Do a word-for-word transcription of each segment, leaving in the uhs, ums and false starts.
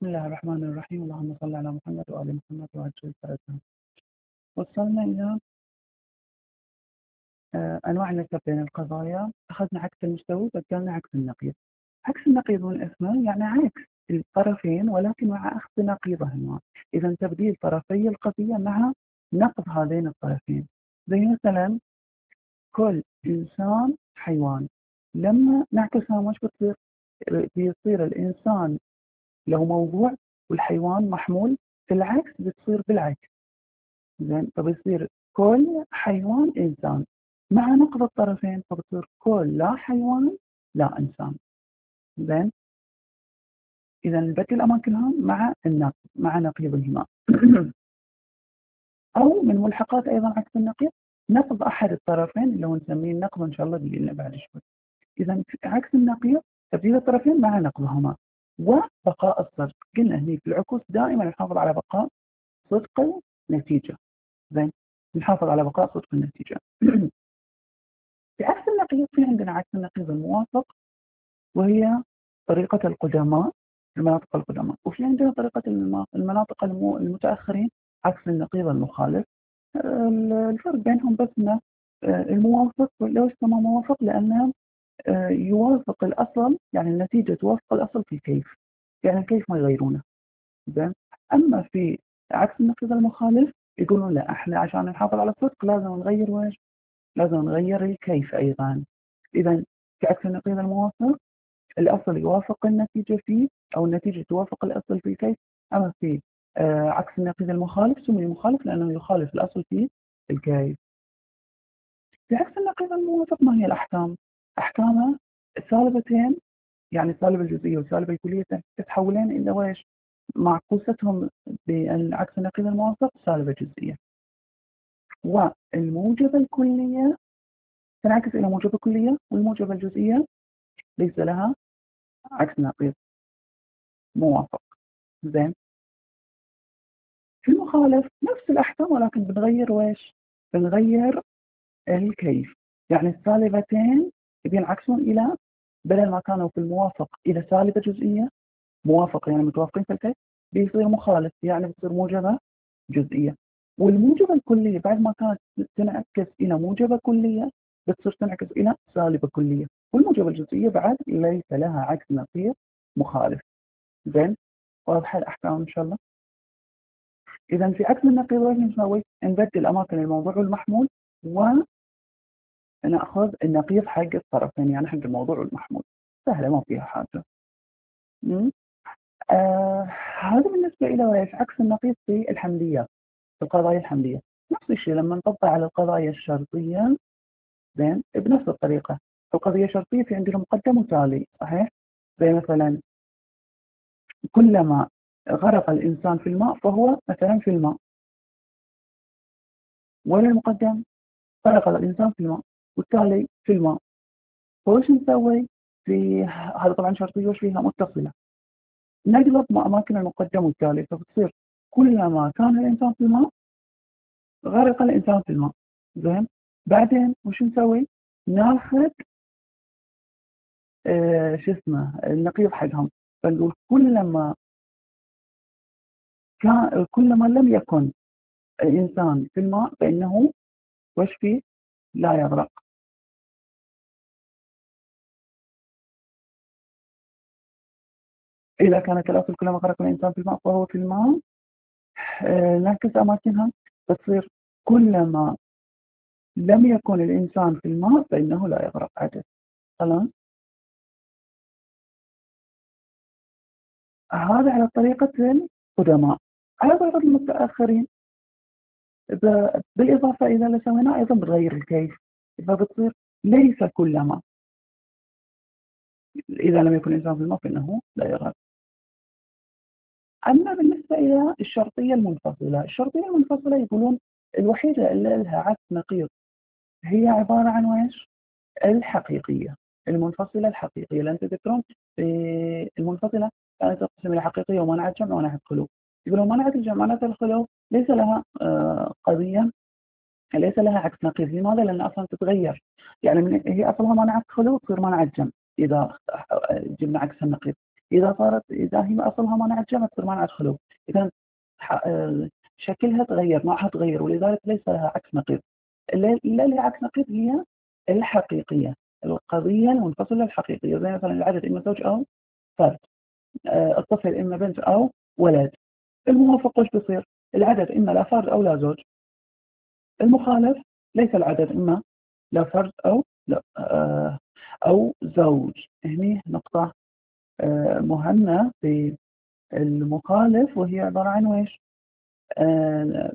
بسم الله الرحمن الرحيم. اللهم صل على محمد وآل محمد وعجل فرجهم. وصلنا إلى آه، أنواع النسب بين القضايا. أخذنا عكس المستوي بدلنا عكس النقيض. عكس النقيض من اسمه يعني عكس الطرفين ولكن مع أخذ نقيضهما. إذا تبديل طرفي القضية مع نقض هذين الطرفين. زي مثلا كل إنسان حيوان، لما نعكسها مش بتصير بيصير الإنسان له موضوع والحيوان محمول، في العكس بتصير بالعكس. زين، فبيصير كل حيوان إنسان مع نقض الطرفين، فبتصير كل لا حيوان لا إنسان. زين، إذا نبدل أماكنهم مع النقض مع نقيضهما. أو من ملحقات أيضا عكس النقيض نقض أحد الطرفين اللي هو نسميه النقض، إن شاء الله بيجينا بعد شوي. إذا عكس النقيض تبديل الطرفين مع نقضهما وبقاء الصدق. قلنا هني في العكوس دائما نحافظ على بقاء صدق النتيجة. زين، نحافظ على بقاء صدق النتيجة. في عكس النقيض في عندنا عكس النقيض الموافق، وهي طريقة القدماء، المناطق القدماء. وفي عندنا طريقة المناطق المتأخرين عكس النقيض المخالف. الفرق بينهم بس أن الموافق لو يسمى موافق لأنه يوافق الأصل، يعني النتيجة توافق الأصل في الكيف، يعني الكيف ما يغيرونه. زين، أما في عكس النقيض المخالف يقولون لا، احنا عشان نحافظ على الصدق لازم نغير ويش؟ لازم نغير الكيف أيضا. إذا في عكس النقيض الموافق الأصل يوافق النتيجة فيه، أو النتيجة توافق الأصل في الكيف. أما في آه عكس النقيض المخالف سمي مخالف لأنه يخالف الأصل في الكيف. في عكس النقيض الموافق ما هي الأحكام؟ أحكامها سالبتين، يعني السالبة الجزئية والسالبة الكلية تتحولين إلى ويش؟ معكوستهم بالعكس النقيض الموافق سالبة جزئية، والموجبة الكلية تنعكس إلى موجبة كلية، والموجبة الجزئية ليس لها عكس نقيض موافق. زين، في المخالف نفس الأحكام ولكن بنغير ويش؟ بنغير الكيف. يعني السالبتين بينعكسون إلى، بدل ما كانوا في الموافق إلى سالبة جزئية، موافق يعني متوافقين في الكيف، بيصير مخالف يعني بتصير موجبة جزئية. والموجبة الكلية بعد ما كانت تنعكس إلى موجبة كلية بتصير تنعكس إلى سالبة كلية، والموجبة الجزئية بعد ليس لها عكس نقيض مخالف. زين، واضحة الأحكام إن شاء الله. إذا في عكس النقيض وش نسوي؟ نبدل أماكن الموضوع والمحمول ونأخذ النقيض حق الطرفين، يعني حق الموضوع والمحمول. سهلة ما فيها حاجة. آه هذا بالنسبة إلى ويش؟ عكس النقيض في الحمليات، في القضايا الحملية. نفس الشيء لما نطبق على القضايا الشرطية. زين، بنفس الطريقة. القضية الشرطية في عندنا مقدم وتالي، صحيح؟ زي مثلا كلما غرق الإنسان في الماء فهو مثلا في الماء، ولا المقدم غرق الإنسان في الماء والتالي في الماء. فوش نسوي في هذا؟ طبعا شرطية وش فيها؟ متصلة. نقلب مع أماكن المقدم والتالي، فبتصير كلما كان الإنسان في الماء غرق الإنسان في الماء. زين، بعدين وش نسوي؟ ناخذ آه شو اسمه النقيض حقهم، فنقول كلما كان كلما لم يكن الإنسان في الماء فإنه وش فيه؟ لا يغرق. إذا كانت الأصل كلما غرق الإنسان في الماء فهو في الماء، آه نعكس أماكنها بتصير كلما لم يكن الإنسان في الماء فإنه لا يغرق. عدد. خلاص، هذا على طريقة القدماء. على طريقة المتأخرين بالإضافة إلى اللي سويناه أيضا بتغير الكيف، فبتصير ليس كلما، إذا لم يكن الإنسان في الماء فإنه لا يغرق. أما بالنسبة إلى الشرطية المنفصلة، الشرطية المنفصلة يقولون الوحيدة اللي لها عكس نقيض هي عبارة عن ويش؟ الحقيقية. المنفصلة الحقيقية، لأن تذكرون في المنفصلة كانت تقسم إلى حقيقية ومنعت جمع ومنعت خلو. يقولون منعت الجمع ومنعت الخلو ليس لها قضية، ليس لها عكس نقيض. لماذا؟ لأن أصلا تتغير، يعني من هي أصلها منعت خلو تصير منعت جمع إذا جبنا عكس النقيض. إذا صارت إذا هي أصلها مانعة جمع تصير مانعة خلو، إذا ح آآ شكلها تغيّر، نوعها تغيّر، ولذلك ليس لها عكس نقيض. ال لا لها عكس نقيض هي الحقيقية، القضية المنفصلة الحقيقية، زي مثلًا العدد إما زوج أو فرد، آآ الطفل إما بنت أو ولد. الموافق وش بيصير؟ العدد إما لا فرد أو لا زوج. المخالف ليس العدد إما لا فرد أو لا آآ أو زوج. هني نقطة آآ مهمة في المخالف، وهي عبارة عن ويش؟ آآ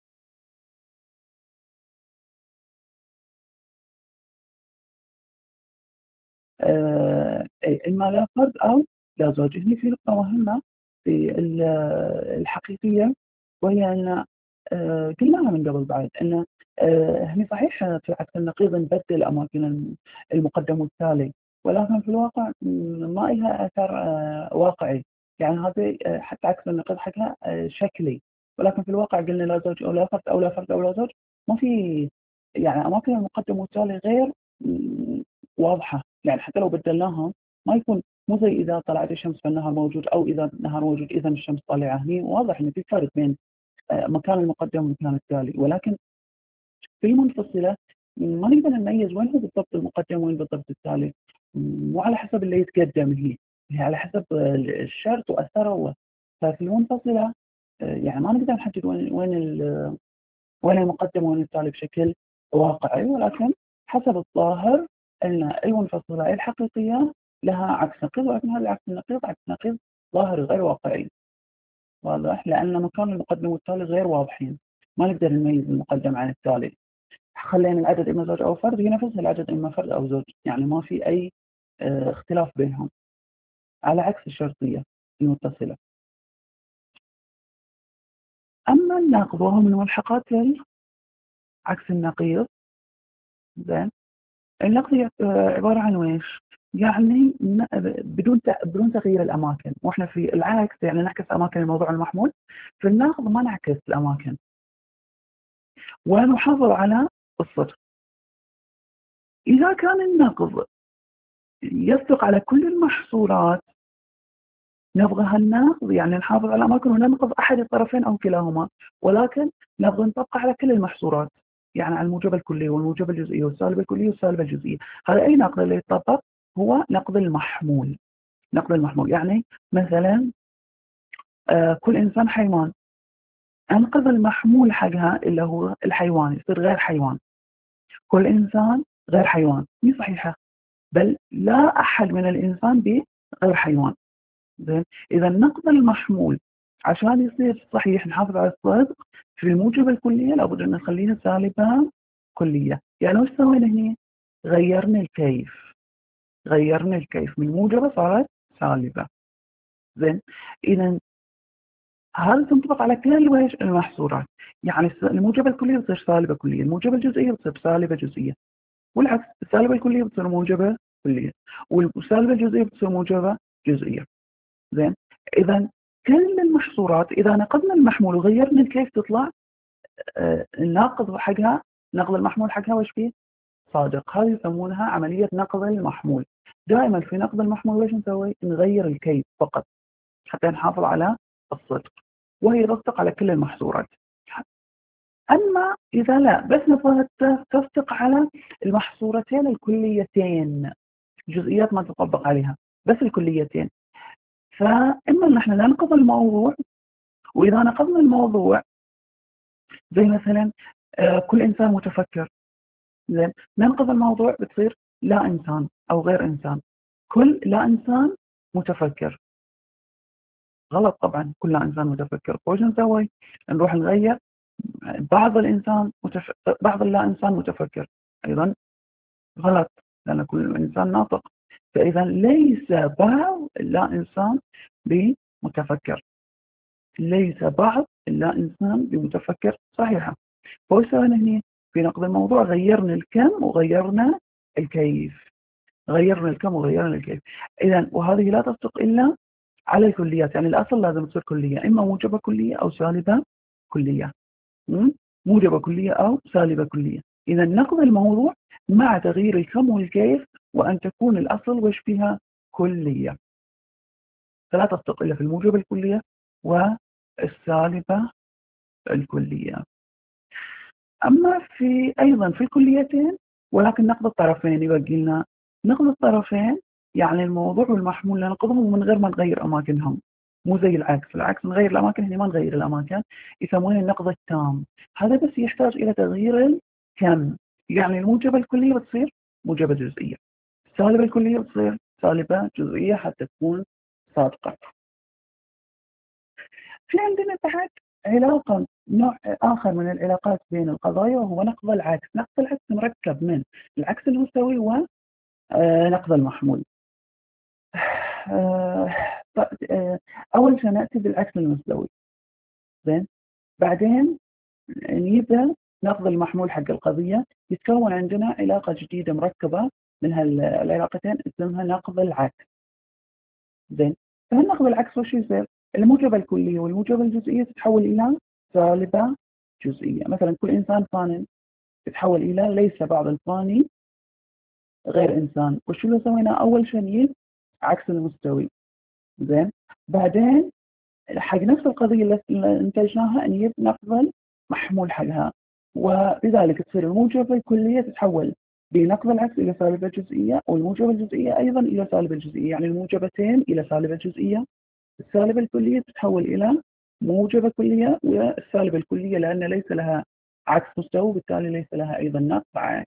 آآ إيه، إما لا فرد أو لا زوج. هني في نقطة مهمة في ال الحقيقية، وهي أن آآ قلناها من قبل بعد، أن آآ هني صحيح في عكس النقيض نبدل أماكن الم المقدم والتالي، ولكن في الواقع م ما إلها أثر آآ واقعي. يعني هذه آآ حتى عكس النقيض حقها آآ شكلي، ولكن في الواقع قلنا لا زوج أو لا فرد أو لا فرد أو لا زوج، ما في يعني أماكن المقدم والتالي غير م واضحة. يعني حتى لو بدلناهم ما يكون مو زي إذا طلعت الشمس فالنهار موجود، أو إذا النهار موجود إذا الشمس طالعة. هني واضح إن في فرق بين آآ مكان المقدم ومكان التالي، ولكن في المنفصلة ما نقدر نميّز وين هو بالضبط المقدم وين بالضبط التالي، مو على حسب اللي يتقدم هي، هي على حسب ال الشرط وأثره هو. ففي المنفصلة آآ يعني ما نقدر نحدد وين وين ال وين المقدم وين التالي بشكل واقعي، ولكن حسب الظاهر أن المنفصلة الحقيقية لها عكس نقيض، ولكن هذا العكس النقيض عكس نقيض ظاهري غير واقعي. واضح؟ لأن مكان المقدم والتالي غير واضحين، ما نقدر نميز المقدم عن التالي. خلينا العدد إما زوج أو فرد، هي نفسها العدد إما فرد أو زوج، يعني ما في أي آآ اختلاف بينهم، على عكس الشرطية المتصلة. أما الناقض وهو من ملحقات ال عكس النقيض، زين، النقد ي عبارة عن ويش؟ يعني ن بدون ت بدون تغيير الأماكن، وإحنا في العكس يعني نعكس أماكن الموضوع المحمول. في النقد ما نعكس الأماكن، ونحافظ على الصدق. إذا كان النقد يصدق على كل المحصولات نبغى هالنقد يعني نحافظ على الأماكن وننقض أحد الطرفين أو كلاهما، ولكن نبغى نطبقه على كل المحصولات، يعني على الموجبة الكلية والموجبة الجزئية والسالبة الكلية والسالبة الجزئية. هذا أي نقد اللي يتطبق هو نقد المحمول. نقد المحمول يعني مثلا آه كل إنسان حيوان، أنقذ المحمول حقها اللي هو الحيوان يصير غير حيوان. كل إنسان غير حيوان مي صحيحة، بل لا أحد من الإنسان بغير حيوان. زين، إذا نقد المحمول عشان يصير صحيح نحافظ على الصدق في الموجبة الكلية لابد أن نخليها سالبة كلية. يعني وش سوينا هنا؟ غيرنا الكيف، غيرنا الكيف من موجبة صارت سالبة. زين، إذا هذا تنطبق على كل ويش المحصورات. يعني الموجبة الكلية بتصير سالبة كلية، الموجبة الجزئية بتصير سالبة جزئية، والعكس السالبة الكلية بتصير موجبة كلية، والسالبة الجزئية بتصير موجبة جزئية. زين، إذا كل المحصورات إذا نقضنا المحمول وغيرنا الكيف تطلع آه الناقض حقها، نقض المحمول حقها وش فيه؟ صادق. هذه يسمونها عملية نقض المحمول. دائما في نقض المحمول وش نسوي؟ نغير الكيف فقط حتى نحافظ على الصدق، وهي تصدق على كل المحظورات. أما إذا لا بس نبغى تصدق على المحظورتين الكليتين، الجزئيات ما تطبق عليها بس الكليتين، فإما نحن ننقض الموضوع. وإذا نقضنا الموضوع زي مثلا آه كل إنسان متفكر، زين، ننقض الموضوع بتصير لا إنسان أو غير إنسان. كل لا إنسان متفكر غلط طبعا، كل لا إنسان متفكر. وش نسوي؟ نروح نغير بعض الإنسان متف... بعض اللا إنسان متفكر، أيضا غلط لأن كل إنسان ناطق. فإذا ليس بعض اللا إنسان بمتفكر، ليس بعض اللا إنسان بمتفكر صحيحة. فوش سوينا هنا؟ في نقد الموضوع غيرنا الكم وغيرنا الكيف، غيرنا الكم وغيرنا الكيف. إذا وهذه لا تصدق إلا على الكليات، يعني الأصل لازم تصير كلية، إما موجبة كلية أو سالبة كلية. موجبة كلية أو سالبة كلية. إذا نقض الموضوع مع تغيير الكم والكيف، وأن تكون الأصل وش فيها؟ كلية. فلا تصدق إلا في الموجبة الكلية والسالبة الكلية. أما في أيضا في الكليتين ولكن نقض الطرفين، يبقى لنا نقض الطرفين يعني الموضوع والمحمول ننقضهم من غير ما نغير أماكنهم، مو زي العكس. العكس نغير الأماكن، هنا ما نغير الأماكن، يسمونه النقض التام. هذا بس يحتاج إلى تغيير الكم، يعني الموجبة الكلية بتصير موجبة جزئية، السالبة الكلية بتصير سالبة جزئية حتى تكون صادقة. في عندنا بعد علاقة، نوع آخر من العلاقات بين القضايا وهو نقض العكس. نقض العكس مركب من العكس المستوي ونقض المحمول. آه، آه، أول شيء نأتي بالعكس المستوي، زين، بعدين يبدأ نقض المحمول حق القضية. يتكون عندنا علاقة جديدة مركبة من هالعلاقتين اسمها نقض العكس، زين. فالنقض العكس وش يصير؟ الموجبة الكلية والموجبة الجزئية تتحول إلى سالبة جزئية. مثلا كل إنسان فان تتحول إلى ليس بعض الفاني غير إنسان. وشو اللي سوينا؟ أول شيء نجيب عكس المستوي، زين، بعدين حق نفس القضية اللي انتجناها نجيب نقض محمول حقها، وبذلك تصير الموجبة الكلية تتحول بنقض العكس إلى سالبة جزئية، والموجبة الجزئية أيضا إلى سالبة جزئية، يعني الموجبتين إلى سالبة جزئية. السالبة الكلية تتحول إلى موجبة كلية، والسالبة الكلية لأن ليس لها عكس مستوي بالتالي ليس لها أيضا نقض عكس.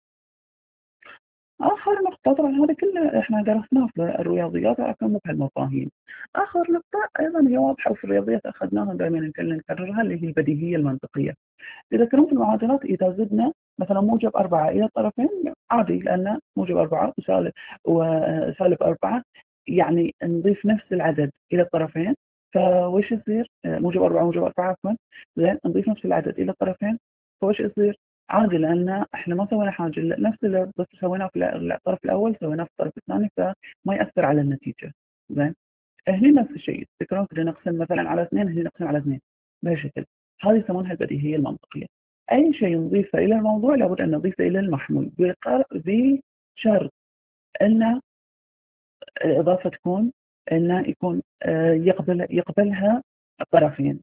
آخر نقطة، طبعا هذا كله إحنا درسناه في الرياضيات ولكن بهالمفاهيم. آخر نقطة أيضا هي واضحة وفي الرياضيات أخذناها دائما نكررها، اللي هي البديهية المنطقية. تذكرون في المعادلات إذا زدنا مثلا موجب أربعة إلى الطرفين عادي، لأن موجب أربعة وسالب وسالب أربعة يعني نضيف نفس العدد إلى الطرفين، فوش يصير؟ موجب أربعة موجب أربعة عفوا، زين، نضيف نفس العدد إلى الطرفين، فوش يصير؟ عادي، لأن إحنا ما سوينا حاجة، نفس اللي سويناه في الطرف الأول سويناه في الطرف الثاني، فما يأثر على النتيجة، زين. هنا نفس الشيء، تذكرون كنا نقسم مثلا على اثنين، هنا نقسم على اثنين بهالشكل. هذه يسمونها البديهية المنطقية. أي شيء نضيفه إلى الموضوع لابد أن نضيفه إلى المحمول بشرط أن الإضافة تكون أن يكون يقبل يقبلها الطرفين.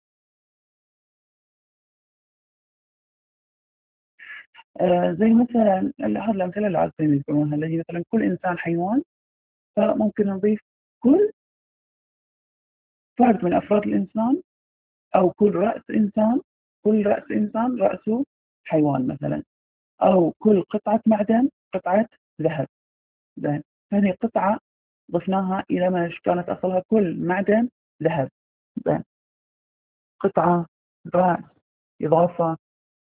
زي مثلا هذه الأمثلة اللي عارفين يذكرونها، اللي هي مثلا كل إنسان حيوان، فممكن نضيف كل فرد من أفراد الإنسان، أو كل رأس إنسان، كل رأس إنسان رأسه حيوان مثلا، أو كل قطعة معدن قطعة ذهب، زين. هذه قطعة ضفناها إلى ما كانت أصلها كل معدن ذهب، زين. قطعة، رأس، إضافة،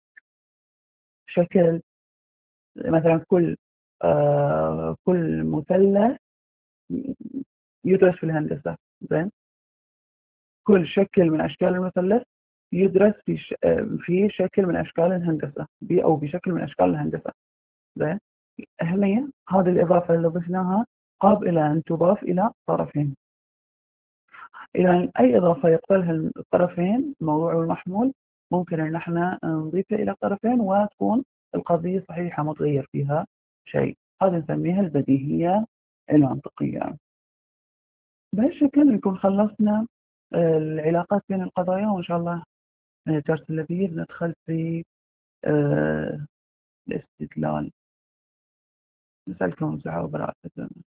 شكل، مثلا كل آه كل مثلث يدرس في الهندسة، زين. كل شكل من أشكال المثلث يدرس في ش... في شكل من أشكال الهندسة، أو بشكل من أشكال الهندسة، زين. أهمية هذه الإضافة اللي ضفناها قابلة أن تضاف إلى طرفين. إذا أي إضافة يقبلها الطرفين الموضوع والمحمول ممكن أن احنا نضيفها إلى الطرفين وتكون القضية صحيحة ما تغير فيها شيء. هذا نسميها البديهية المنطقية. بهالشكل نكون خلصنا العلاقات بين القضايا، وإن شاء الله الدرس اللي بيه ندخل في الاستدلال. نسألكم الدعاء وبراءة.